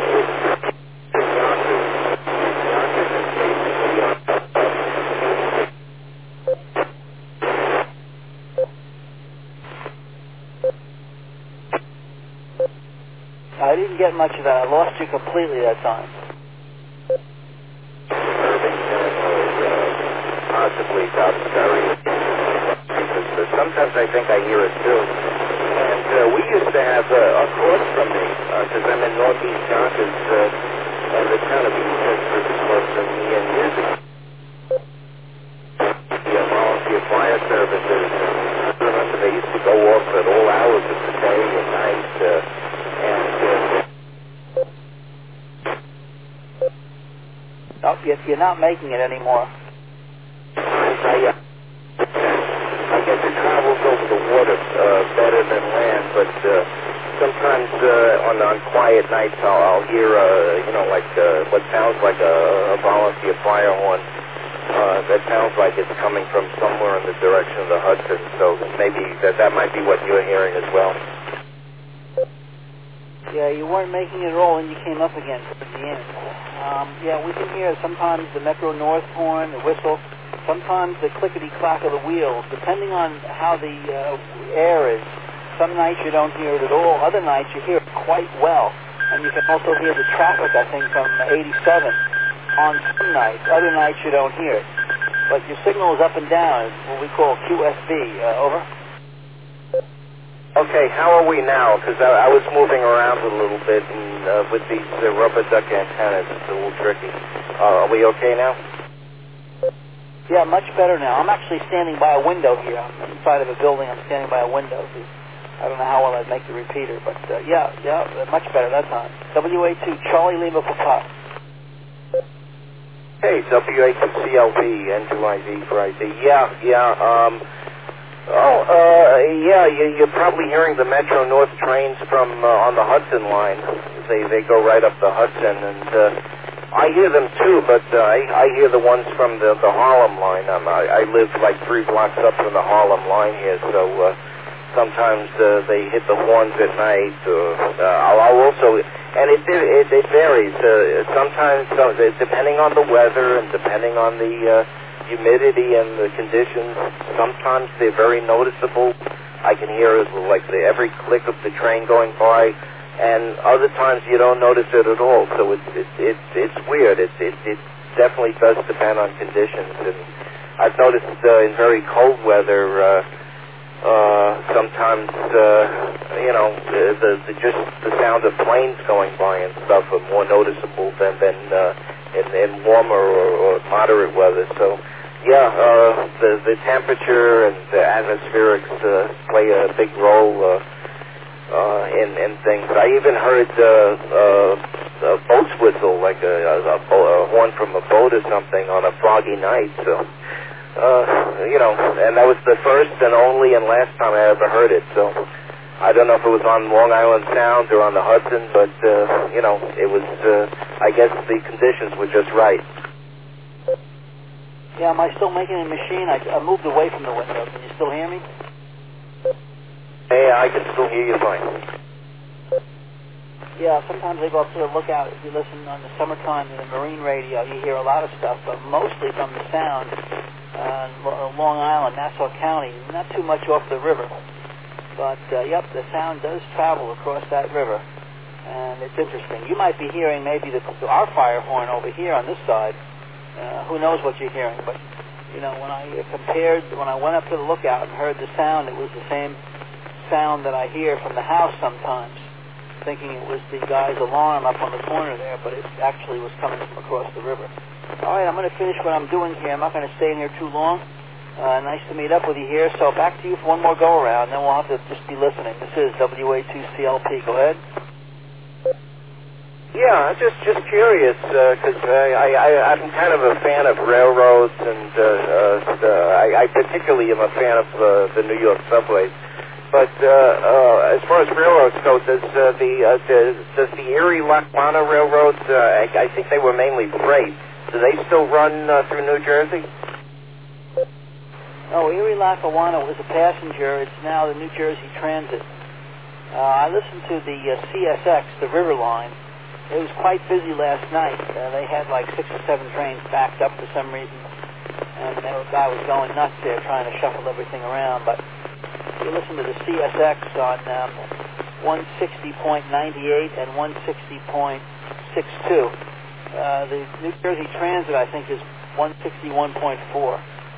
I didn't get much of that. I lost you completely that time. Possibly Dobbs-Ferry. Sometimes I think I hear it too. And uh, we used to have uh, across from me, because uh, I'm in northeast Yonkers, uh, and the town of Eastchester is close to me, and years ago, the volunteer fire services, I remember they used to go off at all hours of the day and night, uh, and uh, You're, you're not making it anymore. I, uh, I guess it travels over the water uh, better than land, but uh, sometimes uh, on, on quiet nights I'll, I'll hear, uh, you know, like uh, what sounds like a, a volunteer fire horn. Uh, that sounds like it's coming from somewhere in the direction of the Hudson, so maybe that, that might be what you're hearing as well. Yeah, you weren't making it at all when you came up again at the end. Um, yeah, we can hear sometimes the Metro North horn, the whistle, sometimes the clickety-clack of the wheels, depending on how the uh, air is. Some nights you don't hear it at all. Other nights you hear it quite well. And you can also hear the traffic, I think, from eighty-seven on some nights. Other nights you don't hear it. But your signal is up and down. It's what we call Q S B. Uh, over? Okay, how are we now? Because I, I was moving around a little bit, and uh, with these uh, rubber duck antennas, it's a little tricky. Uh, are we okay now? Yeah, much better now. I'm actually standing by a window here. I'm inside of a building. I'm standing by a window. So I don't know how well I'd make the repeater, but uh, yeah, yeah, much better that time. W A two, Charlie Lima Papa. Hey, W A two C L V, N two I V for I D. Yeah, yeah, um, oh, uh, yeah, you, you're probably hearing the Metro North trains from, uh, on the Hudson line. They, they go right up the Hudson, and, uh, I hear them too, but, uh, I, I hear the ones from the, the Harlem line. Um, I, I live like three blocks up from the Harlem line here, so, uh, sometimes, uh, they hit the horns at night, or, uh, I'll, I'll also, and it, it, it varies. Uh, sometimes, uh, depending on the weather and depending on the uh, humidity and the conditions, sometimes they're very noticeable. I can hear it like the, every click of the train going by, and other times you don't notice it at all. So it's it's it's, it's weird. It, it it definitely does depend on conditions, and I've noticed uh, in very cold weather. Uh, Uh, sometimes, uh, you know, the, the, the just the sound of planes going by and stuff are more noticeable than, than uh, in, in warmer or, or moderate weather. So, yeah, uh, the, the temperature and the atmospherics uh, play a big role uh, uh, in, in things. I even heard uh, uh, a boat's whistle, like a, a, a horn from a boat or something on a foggy night. So. Uh, you know, and that was the first and only and last time I ever heard it, so I don't know if it was on Long Island Sound or on the Hudson, but, uh, you know, it was, uh, I guess the conditions were just right. Yeah, am I still making a machine? I, I moved away from the window. Can you still hear me? Hey, I can still hear you fine. Yeah, sometimes I go up to the lookout. If you listen on the summertime to the marine radio, you hear a lot of stuff, but mostly from the sound. Uh, Long Island, Nassau County, not too much off the river. But, uh, yep, the sound does travel across that river, and it's interesting. You might be hearing maybe the, our fire horn over here on this side. Uh, who knows what you're hearing, but, you know, when I compared, when I went up to the lookout and heard the sound, it was the same sound that I hear from the house sometimes, thinking it was the guy's alarm up on the corner there, but it actually was coming from across the river. All right, I'm going to finish what I'm doing here. I'm not going to stay in here too long. Uh, nice to meet up with you here. So back to you for one more go-around, then we'll have to just be listening. This is W A two C L P. Go ahead. Yeah, I'm just, just curious, because uh, I, I, I'm kind of a fan of railroads, and uh, uh, I, I particularly am a fan of uh, the New York subways. But uh, uh, as far as railroads go, does uh, the, uh, does, does the Erie-Lackawanna railroads, uh, I, I think they were mainly freight, do they still run uh, through New Jersey? No, Erie-Lackawanna was a passenger. It's now the New Jersey Transit. Uh, I listened to the uh, C S X, the River Line. It was quite busy last night. Uh, they had like six or seven trains backed up for some reason, and the guy was going nuts there trying to shuffle everything around. But you listen to the C S X on um, one sixty point nine eight and one sixty point six two. Uh, the New Jersey Transit, I think, is one sixty-one point four.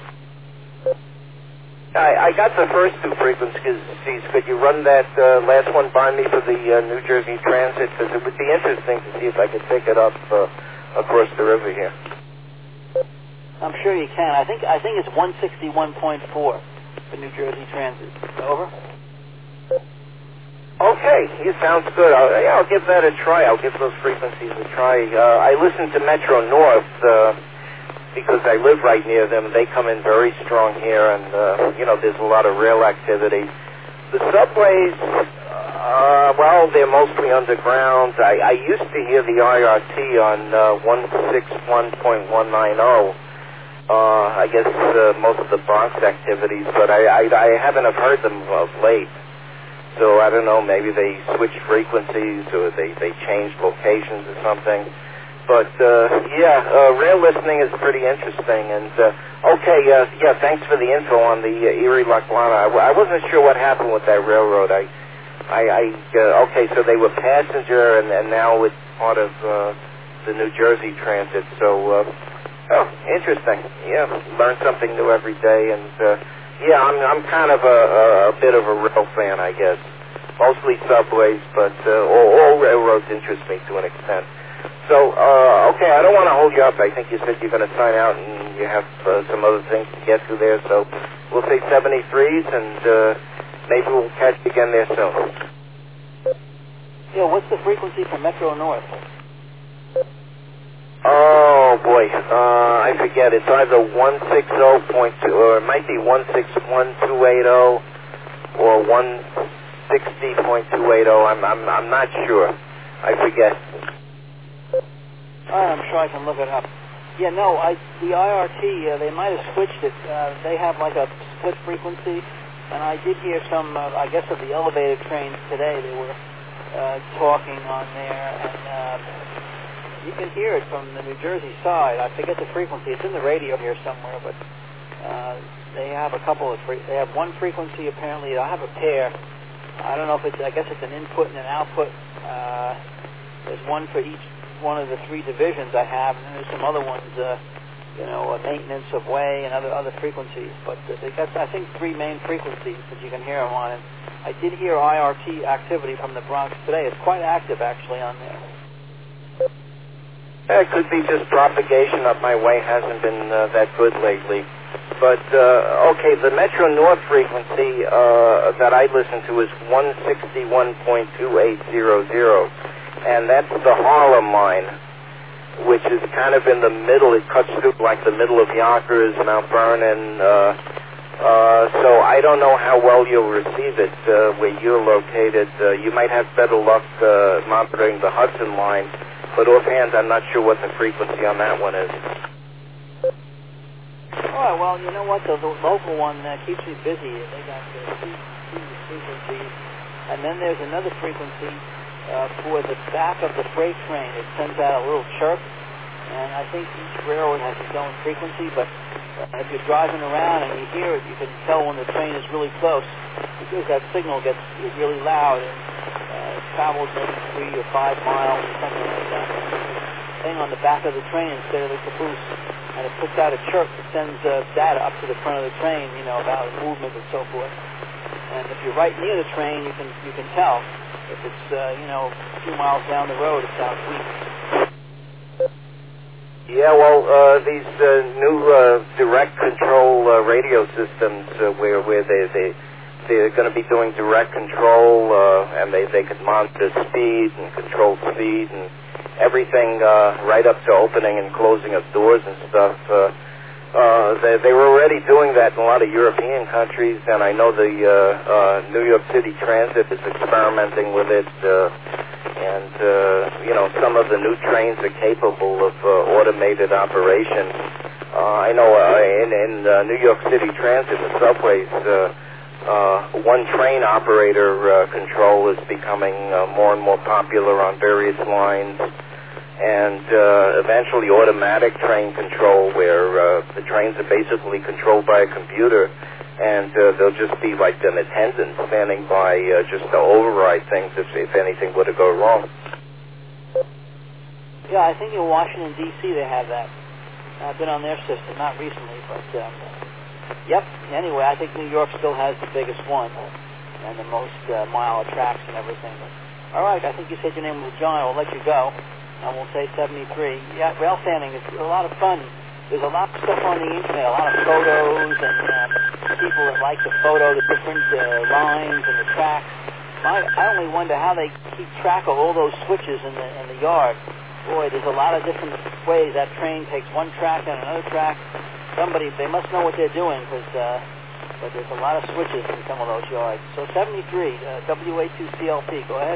I, I got the first two frequencies. Could you run that uh, last one by me for the uh, New Jersey Transit? Because it would be interesting to see if I could pick it up uh, across the river here. I'm sure you can. I think I think it's one sixty-one point four for New Jersey Transit. Over. Okay. Okay, it sounds good. I'll, yeah, I'll give that a try. I'll give those frequencies a try. Uh, I listen to Metro North uh, because I live right near them. They come in very strong here, and, uh, you know, there's a lot of rail activity. The subways, uh, well, they're mostly underground. I, I used to hear the I R T on uh, one sixty-one point one ninety. Uh, I guess uh, most of the Bronx activities, but I, I, I haven't have heard them of late. So I don't know, maybe they switched frequencies or they, they changed locations or something. But, uh, yeah, uh, rail listening is pretty interesting. And, uh, okay, uh, yeah, thanks for the info on the uh, Erie-Lackawanna. I, I wasn't sure what happened with that railroad. I, I, I uh, okay, so they were passenger and, and now it's part of uh, the New Jersey Transit. So, uh, oh, interesting. Yeah, learn something new every day. And, uh, yeah, I'm I'm kind of a, a, a bit of a rail fan, I guess. Mostly subways, but uh, all, all railroads interest me to an extent. So, uh, okay, I don't want to hold you up. I think you said you're going to sign out and you have uh, some other things to get to there. So we'll say seventy-threes, and uh, maybe we'll catch you again there soon. Yeah, what's the frequency for Metro North? Oh, boy. Uh, I forget. It's either one sixty point two, or it might be one sixty-one point two eighty or one sixty point two eighty. I'm, I'm, I'm not sure. I forget. All right, I'm sure I can look it up. Yeah, no, I, the I R T, uh, they might have switched it. Uh, they have like a split frequency, and I did hear some, uh, I guess, of the elevated trains today. They were uh, talking on there, and uh, you can hear it from the New Jersey side. I forget the frequency. It's in the radio here somewhere, but uh, they have a couple of, fre- they have one frequency apparently. I have a pair. I don't know if it's, I guess it's an input and an output. Uh, there's one for each one of the three divisions I have, and then there's some other ones, uh, you know, uh, maintenance of way and other other frequencies. But uh, they got, I think, three main frequencies that you can hear them on. And I did hear I R T activity from the Bronx today. It's quite active, actually, on there. It could be just propagation up my way hasn't been uh, that good lately. But, uh, okay, the Metro North frequency uh, that I listen to is one sixty-one point two eight hundred, and that's the Harlem line, which is kind of in the middle. It cuts through like the middle of Yonkers, Mount Vernon. Uh, uh, so I don't know how well you'll receive it uh, where you're located. Uh, you might have better luck uh, monitoring the Hudson line. But offhand, I'm not sure what the frequency on that one is. All right, well, you know what? The, the local one uh, keeps me busy. They got uh, two, two frequencies. And then there's another frequency uh, for the back of the freight train. It sends out a little chirp. And I think each railroad has its own frequency. But uh, if you're driving around and you hear it, you can tell when the train is really close, because that signal gets really loud. And, Uh, travels maybe three or five miles or something like that. Thing on the back of the train instead of the caboose, and it puts out a chirp that sends uh, data up to the front of the train, you know, about movement and so forth. And if you're right near the train, you can you can tell. If it's uh, you know a few miles down the road, it sounds weak. Yeah, well, uh, these uh, new uh, direct control uh, radio systems, uh, where where they they they're going to be doing direct control, uh, and they, they could monitor speed and control speed and everything uh, right up to opening and closing of doors and stuff. Uh, uh, they, they were already doing that in a lot of European countries, and I know the uh, uh, New York City Transit is experimenting with it, uh, and, uh, you know, some of the new trains are capable of uh, automated operation. Uh, I know uh, in, in uh, New York City Transit, the subways, uh, Uh, one train operator uh, control is becoming uh, more and more popular on various lines, and uh, eventually automatic train control, where uh, the trains are basically controlled by a computer, and uh, there'll just be like an attendant standing by uh, just to override things if, if anything were to go wrong. Yeah, I think in Washington, D C they have that. I've been on their system, not recently, but... Um, Yep. Anyway, I think New York still has the biggest one and the most uh, mile of tracks and everything. All right, I think you said your name was John. I'll let you go, and we'll say seventy-three. Yeah, rail fanning is a lot of fun. There's a lot of stuff on the internet, a lot of photos, and uh, people that like to photo the different uh, lines and the tracks. My, I only wonder how they keep track of all those switches in the in the yard. Boy, there's a lot of different ways that train takes one track and another track. Somebody, they must know what they're doing, because uh, but there's a lot of switches in some of those yards. So seventy-three, uh, W A two C L P, go ahead.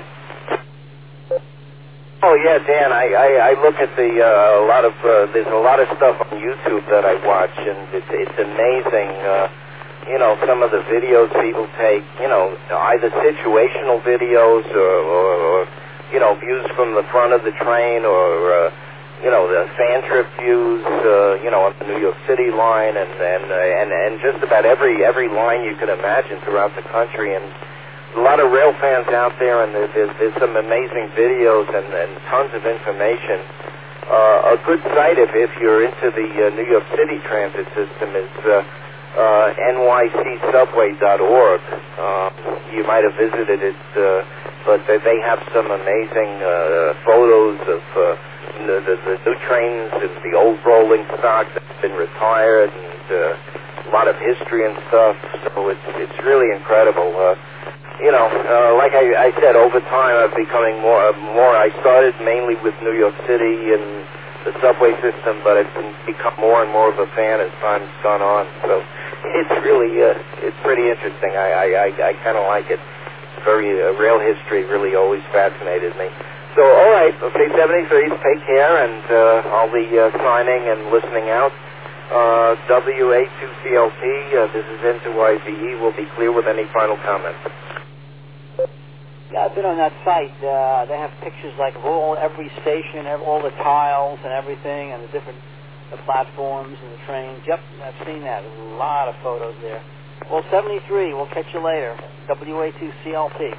Oh yeah, Dan. I, I, I look at the uh, a lot of uh, there's a lot of stuff on YouTube that I watch, and it's it's amazing. Uh, you know, some of the videos people take. You know, either situational videos or, or, or you know, views from the front of the train, or uh, you know, the fan trip views. Uh, you know, on the New York City line, and and uh, and and just about every every line you can imagine throughout the country, and a lot of rail fans out there, and there's, there's some amazing videos and, and tons of information. Uh, a good site, if, if you're into the uh, New York City transit system, is uh, uh, N Y C subway dot org. Uh, you might have visited it, uh, but they have some amazing uh, photos of uh, the, the, the new trains and the old rolling stock that's been retired, and uh, a lot of history and stuff. So it's, it's really incredible. Uh, You know, uh, like I, I said, over time I'm becoming more, uh, more, I started mainly with New York City and the subway system, but I've become more and more of a fan as time's gone on. So it's really, uh, it's pretty interesting. I, I, I, I kind of like it. It's very, uh, rail history really always fascinated me. So, all right, okay, seventy-three, take care, and uh, I'll be uh, signing and listening out. Uh, W A two C L P, uh, this is N two I V E. We'll be clear with any final comments. Yeah, I've been on that site. Uh, they have pictures like of all every station, all the tiles and everything, and the different the platforms and the trains. Yep, I've seen that. There's a lot of photos there. Well, seventy-three. We'll catch you later. W A two C L P.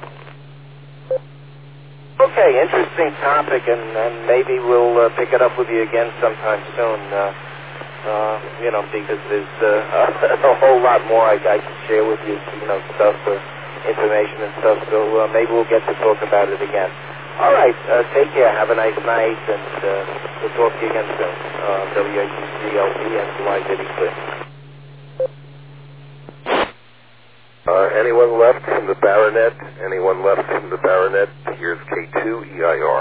Okay, interesting topic, and, and maybe we'll uh, pick it up with you again sometime soon. Uh, uh, you know, because there's uh, a whole lot more I, I can share with you. You know, stuff. Uh, information and stuff, so uh, maybe we'll get to talk about it again. All right, uh, take care, have a nice night, and uh, we'll talk to you again soon. Uh, W A T C L P and July thirty-six. Uh, anyone left from the Baronet? Anyone left from the Baronet? Here's K two E I R.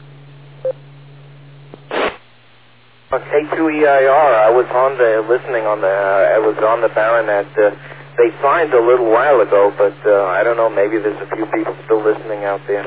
Uh, K two E I R, I was on the, listening on the, uh, I was on the Baronet. Uh, They signed a little while ago, but uh, I don't know, maybe there's a few people still listening out there.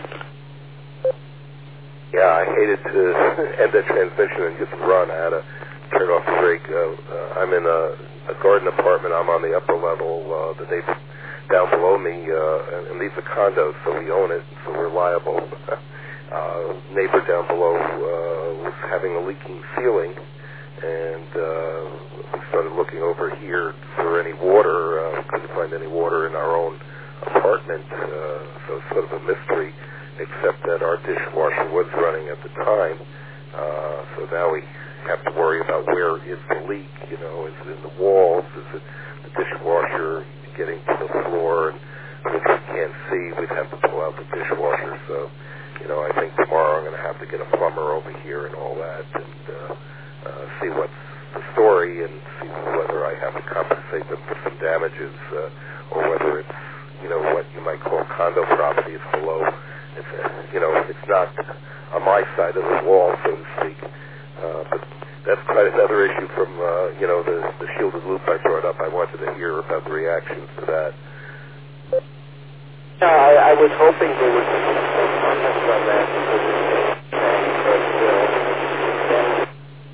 Yeah, I hated to end that transmission and just run. I had to turn off the brake. Uh, uh, I'm in a, a garden apartment. I'm on the upper level. Uh, the neighbor down below me, uh, and, and these are condos, so we own it, so we're liable. uh, neighbor down below uh, was having a leaking ceiling, and uh, we started looking over here for any water. Uh, couldn't find any water in our own apartment, uh, so it's sort of a mystery, except that our dishwasher was running at the time. Uh, so now we have to worry about where is the leak, you know, is it in the walls, is it the dishwasher getting to the floor, and since we can't see, we'd have to pull out the dishwasher. So, you know, I think tomorrow I'm going to have to get a plumber over here and all that, and uh, Uh, see what's the story and see whether I have to compensate them for some damages, uh, or whether it's, you know, what you might call condo properties below. It's, uh, you know, it's not on my side of the wall, so to speak. Uh, but that's quite another issue from, uh, you know, the, the shielded loop I brought up. I wanted to hear about the reactions to that. Yeah, I, I was hoping there was some comments on that because it's but uh, then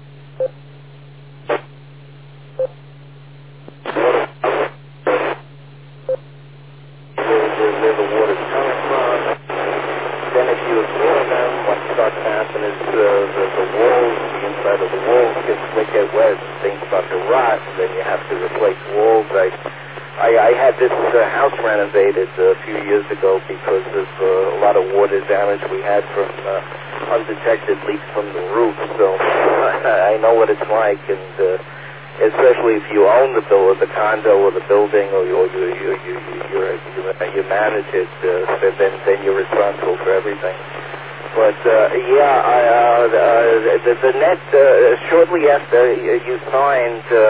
where the water's coming from. Then if you ignore them, what starts to happen is uh, the, the walls, the inside of the walls gets, they get wet, things start to rot, and then you have to replace walls. I, I, I had this uh, house renovated uh, a few years ago because of uh, a lot of water damage we had from uh, undetected leaks from the roof, so I know what it's like, and uh, especially if you own the bill or the condo or the building, or you you you you you, you, you manage it, uh, then then you're responsible for everything. But uh, yeah, I, uh, the, the net uh, shortly after you signed, uh,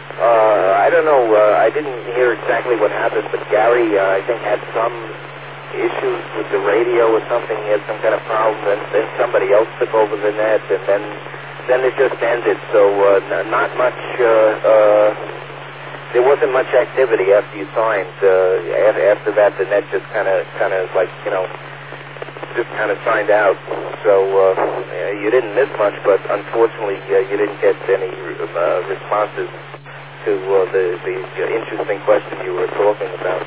uh, I don't know, uh, I didn't hear exactly what happened, but Gary uh, I think had some issues with the radio or something. He had some kind of problem, and then somebody else took over the net, and then then it just ended. So uh, n- not much. Uh, uh, there wasn't much activity after you signed. Uh, after, after that, the net just kind of kind of like you know just kind of signed out. So uh, you didn't miss much, but unfortunately, uh, you didn't get any uh, responses to uh, the the uh, interesting question you were talking about.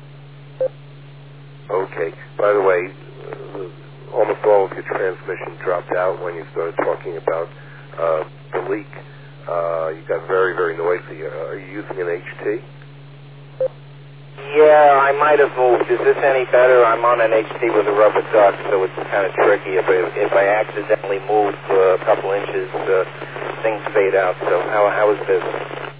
Okay. By the way, uh, almost all of your transmission dropped out when you started talking about uh, the leak. Uh, you got very, very noisy. Uh, are you using an H T? Yeah, I might have moved. Is this any better? I'm on an H T with a rubber duck, so it's kind of tricky. If I, if I accidentally move uh, a couple inches, uh, things fade out. So how how is this?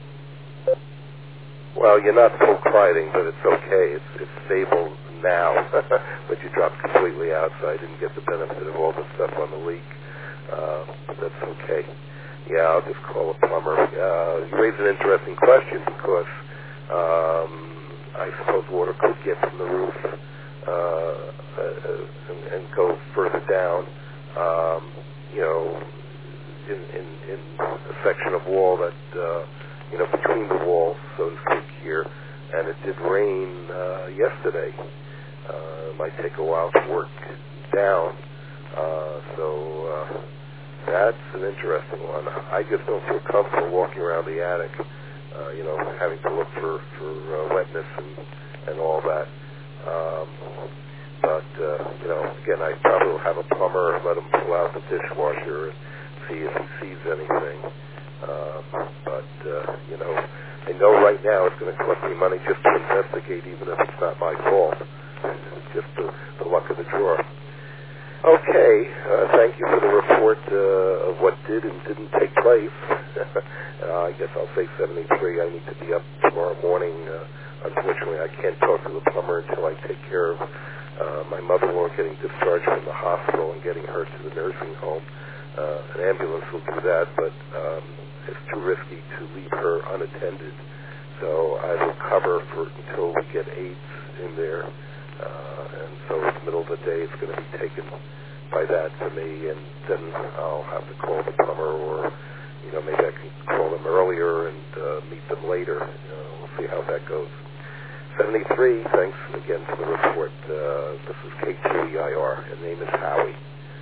Well, you're not full colliding, but it's okay. It's it's stable now, but you dropped completely out, so I didn't get the benefit of all the stuff on the leak. Uh, but that's okay. Yeah, I'll just call a plumber. Uh, you raised an interesting question because um, I suppose water could get from the roof uh, uh, and, and go further down. Um, you know, in, in, in a section of wall that uh, you know between the walls, so to speak, here. And it did rain uh, yesterday. Uh, it might take a while to work down. Uh, so. Uh, That's an interesting one. I just don't feel comfortable walking around the attic, uh, you know, having to look for, for uh, wetness and, and all that. Um, but, uh, you know, again, I probably will have a plumber, let him pull out the dishwasher and see if he sees anything. Um, but, uh, you know, I know right now it's going to cost me money just to investigate, even if it's not my fault. It's just the, the luck of the draw. Okay, uh, thank you for the report uh, of what did and didn't take place. uh, I guess I'll say seventy-three. I need to be up tomorrow morning. Uh, unfortunately, I can't talk to the plumber until I take care of uh, my mother-in-law getting discharged from the hospital and getting her to the nursing home. Uh, an ambulance will do that, but um, it's too risky to leave her unattended. So I will cover for until we get aides in there. Uh, and so in the middle of the day, it's going to be taken by that for me, and then I'll have to call the plumber, or, you know, maybe I can call them earlier and uh, meet them later. You know, we'll see how that goes. seventy-three, thanks again for the report. Uh, this is K two E I R, and name is Howie.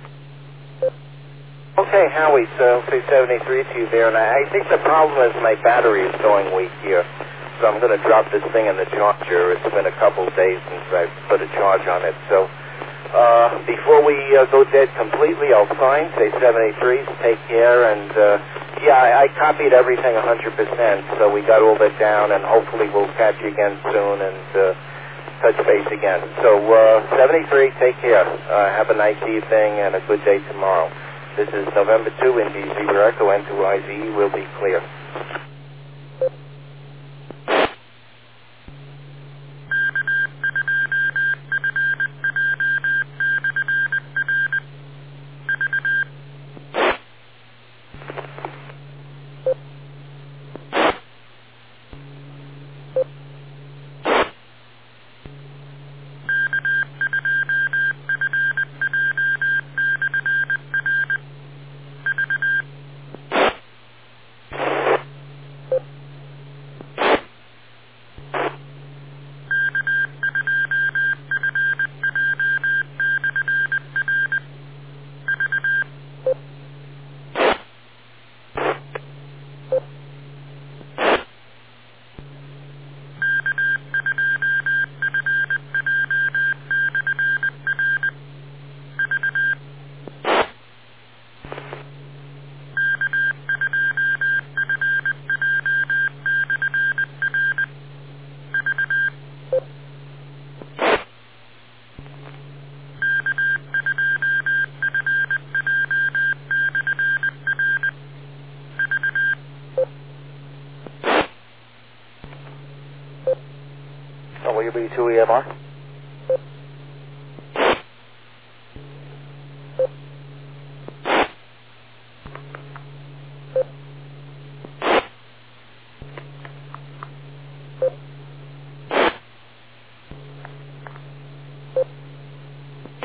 Okay, Howie, so say seventy-three to you there, and I, I think the problem is my battery is going weak here. So I'm going to drop this thing in the charger. It's been a couple of days since I put a charge on it. So uh, before we uh, go dead completely, I'll sign, say seventy-three, take care. And uh, yeah, I, I copied everything one hundred percent, so we got all that down, and hopefully we'll catch you again soon and uh, touch base again. So uh, seventy-three, take care. Uh, have a nice evening and a good day tomorrow. This is November two, Indy Zebra Echo, N two I Z E, will be clear. W B two E M R.